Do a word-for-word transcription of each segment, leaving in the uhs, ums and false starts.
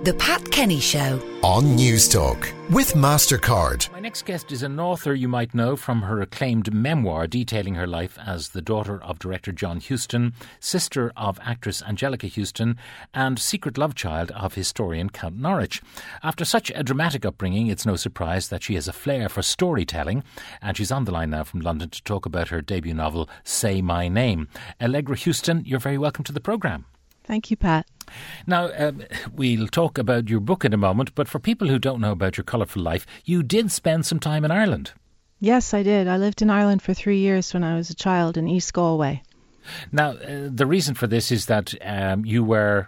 The Pat Kenny Show on News Talk with MasterCard. My next guest is an author you might know from her acclaimed memoir detailing her life as the daughter of director John Huston, sister of actress Angelica Huston, and secret love child of historian Count Norwich. After such a dramatic upbringing, it's no surprise that she has a flair for storytelling, and she's on the line now from London to talk about her debut novel, Say My Name. Allegra Huston, you're very welcome to the programme. Thank you, Pat. Now, um, we'll talk about your book in a moment, but for people who don't know about your colourful life, you did spend some time in Ireland. Yes, I did. I lived in Ireland for three years when I was a child in East Galway. Now, uh, the reason for this is that um, you were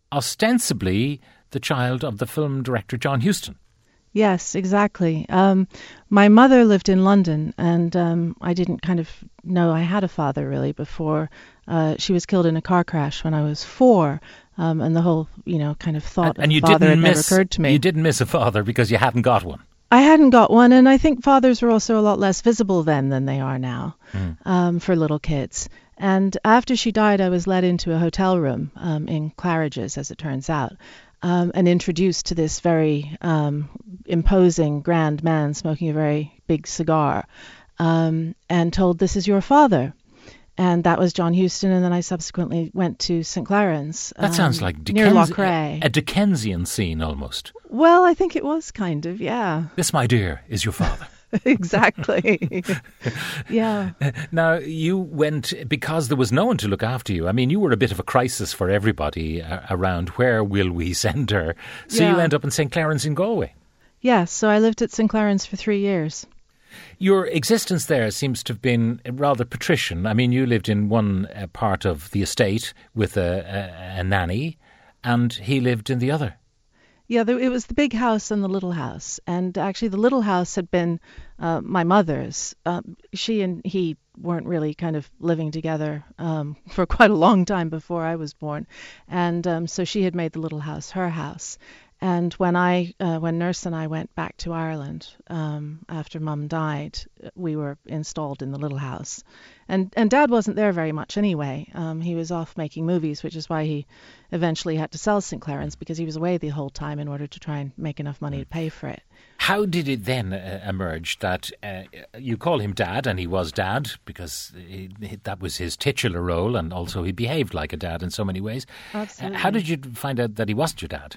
ostensibly the child of the film director John Huston. Yes, exactly. Um, my mother lived in London, and um, I didn't kind of know I had a father really before uh, she was killed in a car crash when I was four. Um, and the whole, you know, kind of thought and, and you of father didn't had miss, never occurred to me. You didn't miss a father because you hadn't got one. I hadn't got one, and I think fathers were also a lot less visible then than they are now mm. um, for little kids. And after she died, I was led into a hotel room um, in Claridge's, as it turns out. Um, and introduced to this very um, imposing, grand man smoking a very big cigar, um, and told, "This is your father." And that was John Huston, and then I subsequently went to Saint Claren's. That um, sounds like near Dickens- Loughrea. a, a Dickensian scene almost. Well, I think it was kind of, yeah. This, my dear, is your father. Exactly. Yeah. Now, you went because there was no one to look after you. I mean, you were a bit of a crisis for everybody uh, around where will we send her. So yeah. you end up in Saint Claren's in Galway. Yes, yeah, so I lived at Saint Claren's for three years. Your existence there seems to have been rather patrician. I mean, you lived in one uh, part of the estate with a, a, a nanny, and he lived in the other. Yeah, there, it was the big house and the little house. And actually the little house had been uh, my mother's. Um, she and he weren't really kind of living together um, for quite a long time before I was born. And um, so she had made the little house her house. And when I, uh, when Nurse and I went back to Ireland um, after Mum died, we were installed in the little house. And and Dad wasn't there very much anyway. Um, he was off making movies, which is why he eventually had to sell Saint Claren's, because he was away the whole time in order to try and make enough money to pay for it. How did it then uh, emerge that uh, you call him Dad, and he was Dad, because he, that was his titular role, and also he behaved like a dad in so many ways. Absolutely. Uh, how did you find out that he wasn't your dad?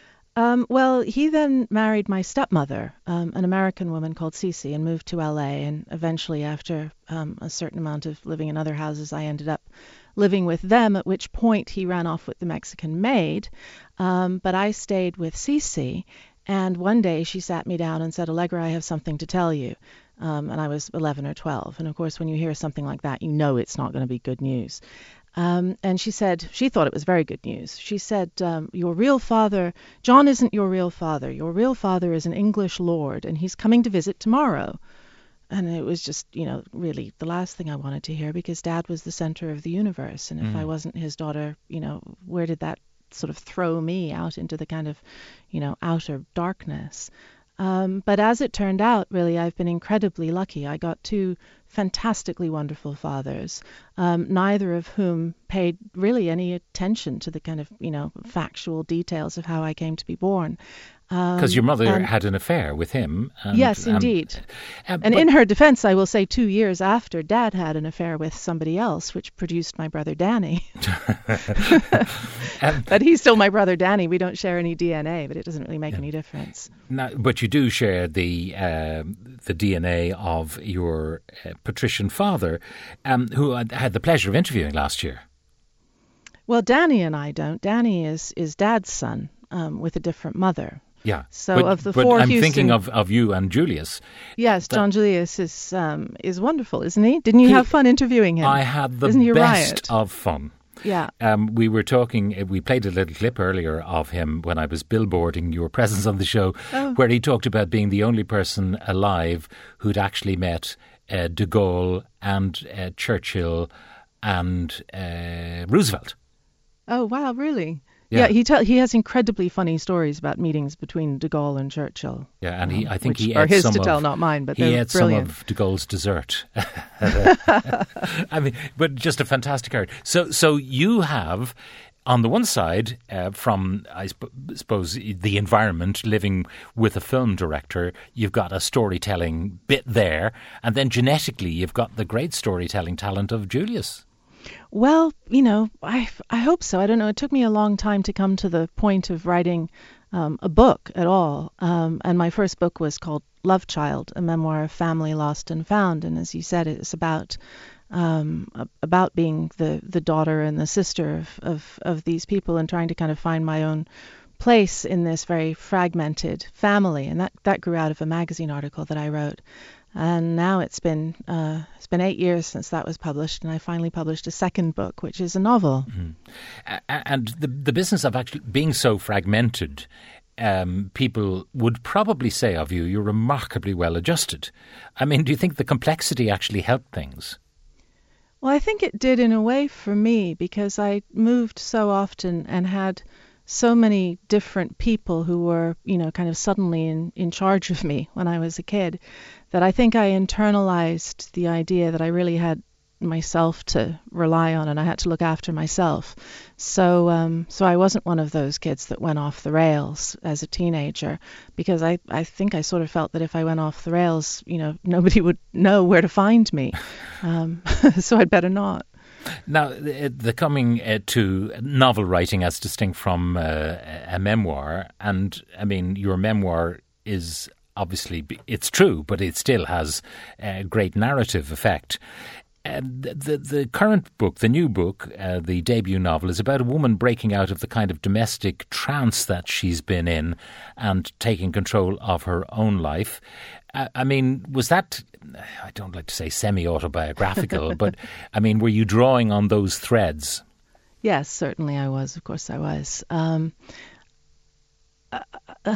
Um, well, he then married my stepmother, um, an American woman called Cece, and moved to L A. And eventually, after um, a certain amount of living in other houses, I ended up living with them, at which point he ran off with the Mexican maid. Um, but I stayed with Cece, and one day she sat me down and said, "Allegra, I have something to tell you." Um, and I was eleven or twelve. And of course, when you hear something like that, you know it's not going to be good news. Um, and she said, she thought it was very good news. She said, um, your real father, John isn't your real father. Your real father is an English lord, and he's coming to visit tomorrow. And it was just, you know, really the last thing I wanted to hear, because Dad was the center of the universe. And if mm. I wasn't his daughter, you know, where did that sort of throw me out into the kind of, you know, outer darkness? Um, but as it turned out, really, I've been incredibly lucky. I got two fantastically wonderful fathers, um, neither of whom paid really any attention to the kind of, you know, factual details of how I came to be born. Because um, your mother and, had an affair with him. And, yes, indeed. Um, and in her defense, I will say two years after, Dad had an affair with somebody else, which produced my brother Danny. um, but he's still my brother Danny. We don't share any D N A, but it doesn't really make yeah. any difference. Now, but you do share the uh, the D N A of your uh, patrician father, um, who I had the pleasure of interviewing last year. Well, Danny and I don't. Danny is, is Dad's son um, with a different mother. Yeah. So but, of the but four I'm Huston, thinking of, of you and Julius. Yes, that, John Julius is um, is wonderful, isn't he? Didn't you he, have fun interviewing him? I had the isn't he best riot? of fun. Yeah. Um, we were talking, we played a little clip earlier of him when I was billboarding your presence on the show, oh. where he talked about being the only person alive who'd actually met uh, de Gaulle and uh, Churchill and uh, Roosevelt. Oh, wow, really? Yeah, yeah he te- he has incredibly funny stories about meetings between de Gaulle and Churchill. Yeah, and he I think which he are ate his some to of, tell, not mine, but he they're ate brilliant. some of de Gaulle's dessert. I mean, but just a fantastic character. So, so you have on the one side, uh, from, I sp- suppose, the environment, living with a film director, you've got a storytelling bit there. And then genetically, you've got the great storytelling talent of Julius. Well, you know, I, I hope so. I don't know. It took me a long time to come to the point of writing um, a book at all. Um, and my first book was called Love Child, a memoir of family lost and found. And as you said, it's about um, about being the, the daughter and the sister of, of, of these people and trying to kind of find my own place in this very fragmented family. And that, that grew out of a magazine article that I wrote. And now it's been uh, it's been eight years since that was published, and I finally published a second book, which is a novel. Mm-hmm. And the the business of actually being so fragmented, um, people would probably say of you, you're remarkably well adjusted. I mean, do you think the complexity actually helped things? Well, I think it did in a way for me, because I moved so often and had so many different people who were, you know, kind of suddenly in, in charge of me when I was a kid, that I think I internalized the idea that I really had myself to rely on and I had to look after myself. So um, so I wasn't one of those kids that went off the rails as a teenager, because I, I think I sort of felt that if I went off the rails, you know, nobody would know where to find me. Um, so I'd better not. Now, the, the coming uh, to novel writing as distinct from uh, a memoir, and I mean, your memoir is obviously, it's true, but it still has a great narrative effect. And the the current book, the new book, uh, the debut novel, is about a woman breaking out of the kind of domestic trance that she's been in and taking control of her own life. Uh, I mean, was that, I don't like to say semi-autobiographical, but I mean, were you drawing on those threads? Yes, certainly I was. Of course I was. Um, uh, uh,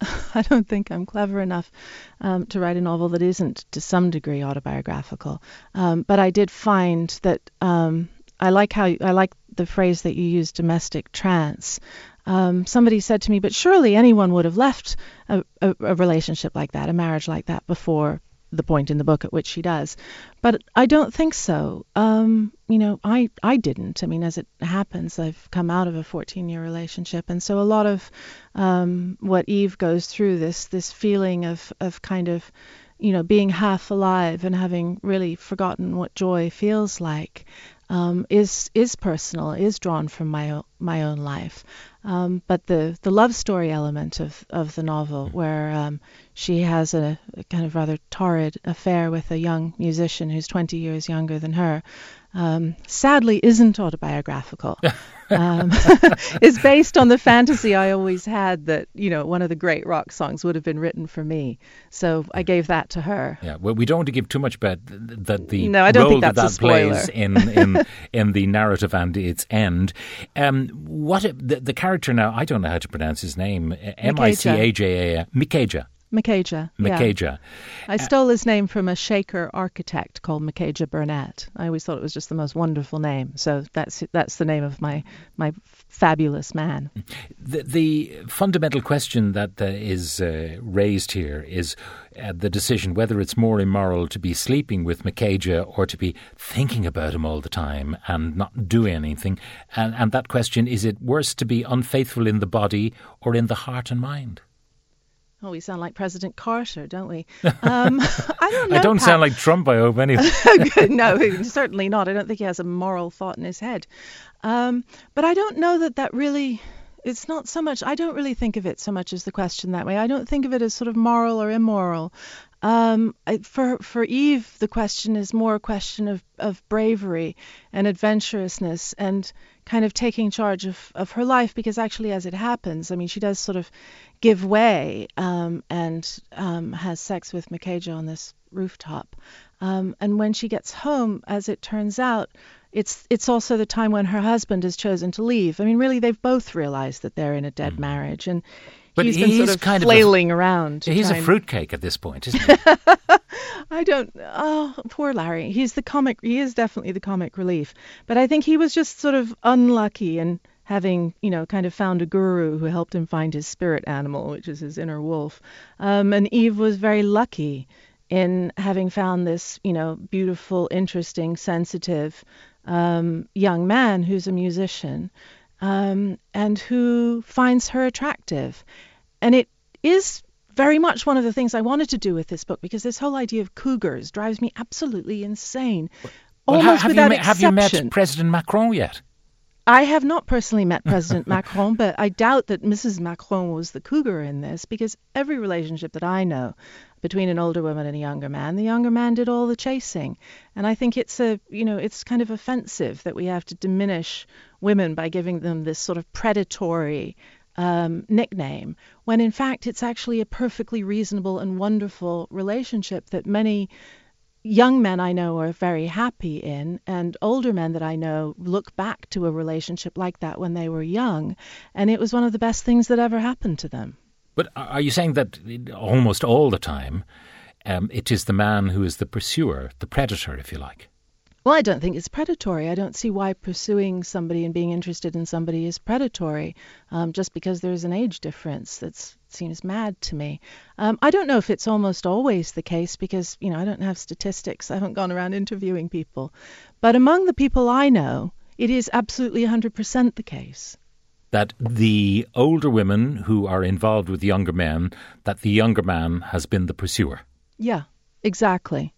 I don't think I'm clever enough um, to write a novel that isn't to some degree autobiographical. Um, but I did find that um, I like how you, I like the phrase that you use, domestic trance. Um, somebody said to me, but surely anyone would have left a, a, a relationship like that, a marriage like that, before the point in the book at which she does. But I don't think so. Um, you know, I, I didn't. I mean, as it happens, I've come out of a fourteen-year relationship. And so a lot of um, what Eve goes through, this this feeling of, of kind of, you know, being half alive and having really forgotten what joy feels like, um, is is personal, is drawn from my own, my own life. Um, but the, the love story element of, of the novel, where um, she has a, a kind of rather torrid affair with a young musician who's twenty years younger than her, um, sadly isn't autobiographical. um, is based on the fantasy I always had that, you know, one of the great rock songs would have been written for me. So I gave that to her. Yeah, well, we don't want to give too much about that the no, I don't role think that's that, that a spoiler. plays in, in, in the narrative and its end. Um, what the, the character now, I don't know how to pronounce his name, M I C A J A, Micajah. Micajah. Micajah. Yeah. I stole his name from a Shaker architect called Micajah Burnett. I always thought it was just the most wonderful name. So that's that's the name of my my fabulous man. The, the fundamental question that uh, is uh, raised here is uh, the decision whether it's more immoral to be sleeping with Micajah or to be thinking about him all the time and not do anything. And, and that question, is it worse to be unfaithful in the body or in the heart and mind? Oh, we sound like President Carter, don't we? Um, I don't know. I don't Pat. sound like Trump, I hope, anyway. No, certainly not. I don't think he has a moral thought in his head. Um, but I don't know that that really, it's not so much, I don't really think of it so much as the question that way. I don't think of it as sort of moral or immoral. Um, I, for for Eve, the question is more a question of, of bravery and adventurousness and kind of taking charge of, of her life, because actually as it happens, I mean, she does sort of give way um, and um, has sex with Micajah on this rooftop. Um, and when she gets home, as it turns out, it's it's also the time when her husband has chosen to leave. I mean, really, they've both realized that they're in a dead mm. marriage. And But he's been he's sort of kind flailing of a, around. He's a and... fruitcake at this point, isn't he? I don't. Oh, poor Larry. He's the comic. He is definitely the comic relief. But I think he was just sort of unlucky in having, you know, kind of found a guru who helped him find his spirit animal, which is his inner wolf. Um, and Eve was very lucky in having found this, you know, beautiful, interesting, sensitive um, young man who's a musician. um, and who finds her attractive. And it is very much one of the things I wanted to do with this book, because this whole idea of cougars drives me absolutely insane. Well, Almost have, without you met, have you exception. met President Macron yet? I have not personally met President Macron, but I doubt that Missus Macron was the cougar in this, because every relationship that I know between an older woman and a younger man, the younger man did all the chasing. And I think it's a, you know, it's kind of offensive that we have to diminish women by giving them this sort of predatory um, nickname, when in fact it's actually a perfectly reasonable and wonderful relationship that many young men I know are very happy in, and older men that I know look back to a relationship like that when they were young, and it was one of the best things that ever happened to them. But are you saying that almost all the time um, it is the man who is the pursuer, the predator, if you like? Well, I don't think it's predatory. I don't see why pursuing somebody and being interested in somebody is predatory, um, just because there's an age difference. That seems mad to me. Um, I don't know if it's almost always the case, because, you know, I don't have statistics. I haven't gone around interviewing people. But among the people I know, it is absolutely one hundred percent the case. That the older women who are involved with younger men, that the younger man has been the pursuer. Yeah, exactly.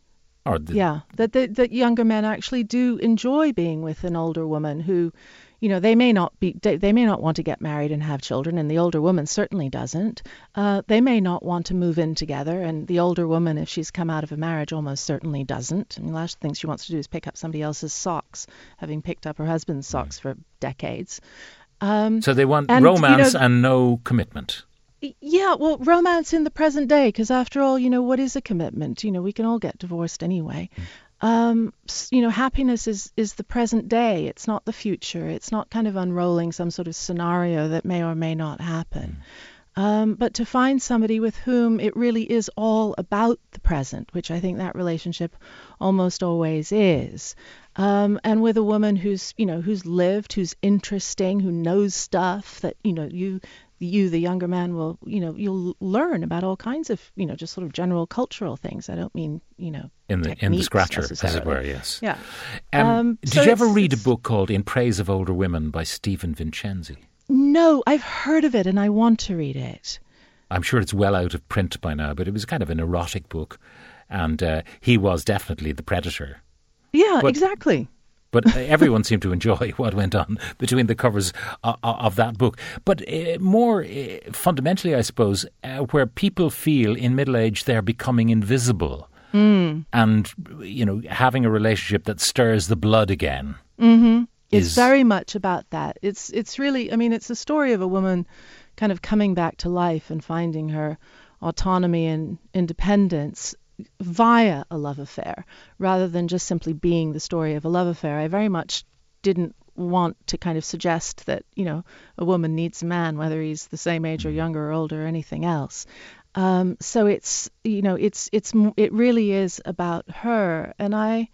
Or the, yeah, that the, that younger men actually do enjoy being with an older woman who, you know, they may not be, they, they may not want to get married and have children, and the older woman certainly doesn't. Uh, they may not want to move in together, and the older woman, if she's come out of a marriage, almost certainly doesn't. I mean, the last thing she wants to do is pick up somebody else's socks, having picked up her husband's socks mm. for decades. Um, so they want and, romance you know, and no commitment. Yeah, well, romance in the present day, because after all, you know, what is a commitment? You know, we can all get divorced anyway. Mm. Um, you know, happiness is, is the present day. It's not the future. It's not kind of unrolling some sort of scenario that may or may not happen. Mm. Um, but to find somebody with whom it really is all about the present, which I think that relationship almost always is. Um, and with a woman who's, you know, who's lived, who's interesting, who knows stuff that, you know, you... you, the younger man, will, you know, you'll learn about all kinds of, you know, just sort of general cultural things. I don't mean, you know, in the in the scratcher, as it were, yes. Yeah. Um, um, did so you ever it's, read it's, a book called In Praise of Older Women by Stephen Vincenzi? No, I've heard of it and I want to read it. I'm sure it's well out of print by now, but it was kind of an erotic book, and uh, he was definitely the predator. Yeah, but, exactly. But everyone seemed to enjoy what went on between the covers of, of that book. But uh, more uh, fundamentally, I suppose, uh, where people feel in middle age they're becoming invisible mm. and, you know, having a relationship that stirs the blood again. Mm-hmm. It's is... very much about that. It's it's really, I mean, it's a story of a woman kind of coming back to life and finding her autonomy and independence via a love affair, rather than just simply being the story of a love affair. I very much didn't want to kind of suggest that, you know, a woman needs a man, whether he's the same age or younger or older or anything else. Um, so it's, you know, it's it's it really is about her, and I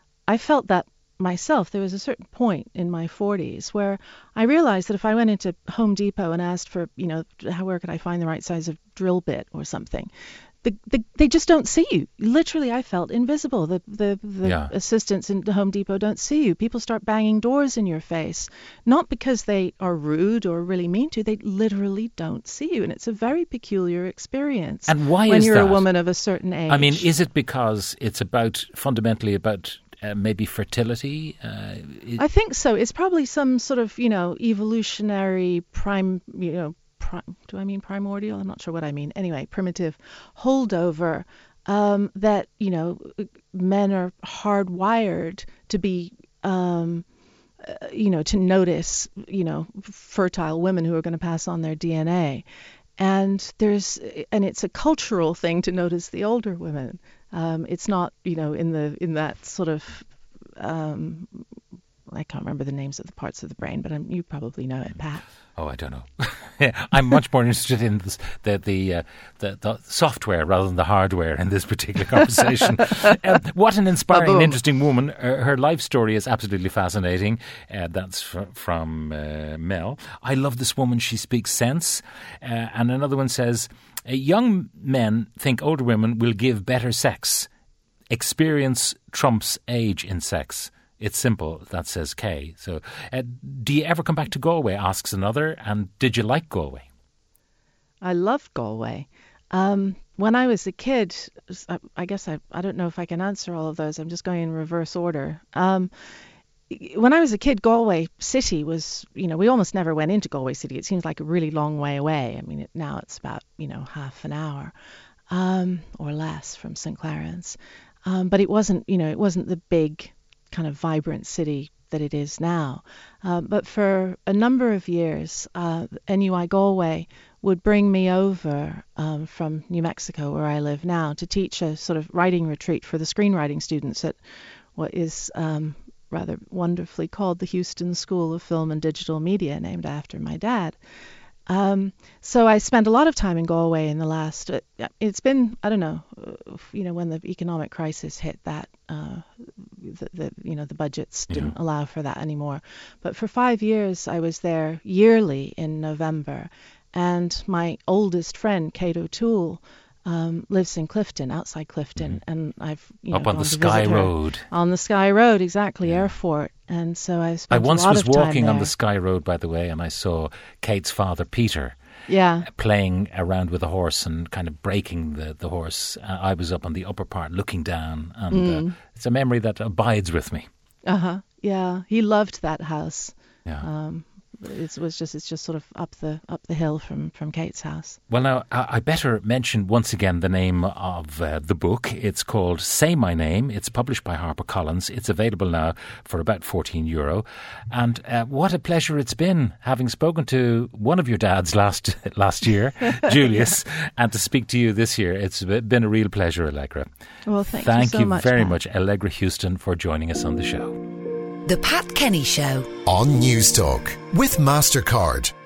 I felt that myself. There was a certain point in my forties where I realized that if I went into Home Depot and asked for, you know, how, where could I find the right size of drill bit or something, The, the, they just don't see you. Literally, I felt invisible. The the, the yeah. assistants in the Home Depot don't see you. People start banging doors in your face, not because they are rude or really mean to you. They literally don't see you, and it's a very peculiar experience. And why when is you're that? a woman of a certain age? I mean, is it because it's about fundamentally about uh, maybe fertility? Uh, it... I think so. It's probably some sort of, you know, evolutionary prime, you know. Do I mean primordial? I'm not sure what I mean. Anyway, primitive holdover um, that, you know, men are hardwired to be, um, uh, you know, to notice, you know, fertile women who are going to pass on their D N A. And there's, and it's a cultural thing to notice the older women. Um, it's not, you know, in the in that sort of, um, I can't remember the names of the parts of the brain, but I'm, you probably know it, Pat. Oh, I don't know. I'm much more interested in this, the the, uh, the the software rather than the hardware in this particular conversation. uh, what an inspiring and interesting woman. Her, her life story is absolutely fascinating. Uh, that's fr- from uh, Mel. I love this woman. She speaks sense. Uh, and another one says, uh, young men think older women will give better sex. Experience trumps age in sex. It's simple, that says Kay. So uh, do you ever come back to Galway, asks another, and did you like Galway? I loved Galway. Um, when I was a kid, I, I guess I, I don't know if I can answer all of those. I'm just going in reverse order. Um, when I was a kid, Galway City was, you know, we almost never went into Galway City. It seems like a really long way away. I mean, it, now it's about, you know, half an hour um, or less from Saint Clarence. Um, but it wasn't, you know, it wasn't the big kind of vibrant city that it is now. Uh, but for a number of years, uh, N U I Galway would bring me over um, from New Mexico, where I live now, to teach a sort of writing retreat for the screenwriting students at what is um, rather wonderfully called the Houston School of Film and Digital Media, named after my dad. Um, so I spent a lot of time in Galway in the last, uh, it's been, I don't know, uh, you know, when the economic crisis hit, that, uh, the, the, you know, the budgets didn't yeah. allow for that anymore. But for five years, I was there yearly in November. And my oldest friend, Kate O'Toole, um, lives in Clifton, outside Clifton. Mm-hmm. And I've, you know, up on the Skye Road. On the Skye Road, exactly, yeah. Airfort. And so I spent I once a lot was of time walking there. on the Skye Road, by the way, and I saw Kate's father, Peter, yeah. playing around with a horse and kind of breaking the, the horse. Uh, I was up on the upper part looking down, and mm. uh, it's a memory that abides with me. Uh-huh, yeah. He loved that house. Yeah. Um, it was just it's just sort of up the up the hill from, from Kate's house. Well, now, I better mention once again the name of uh, the book. It's called Say My Name. It's published by HarperCollins. It's available now for about fourteen euro. And uh, what a pleasure it's been, having spoken to one of your dads last last year, Julius, yeah. and to speak to you this year. It's been a real pleasure, Allegra. Well, thank, thank you so you much, very Pat. much, Allegra Houston, for joining us on the show. The Pat Kenny Show on News Talk with MasterCard.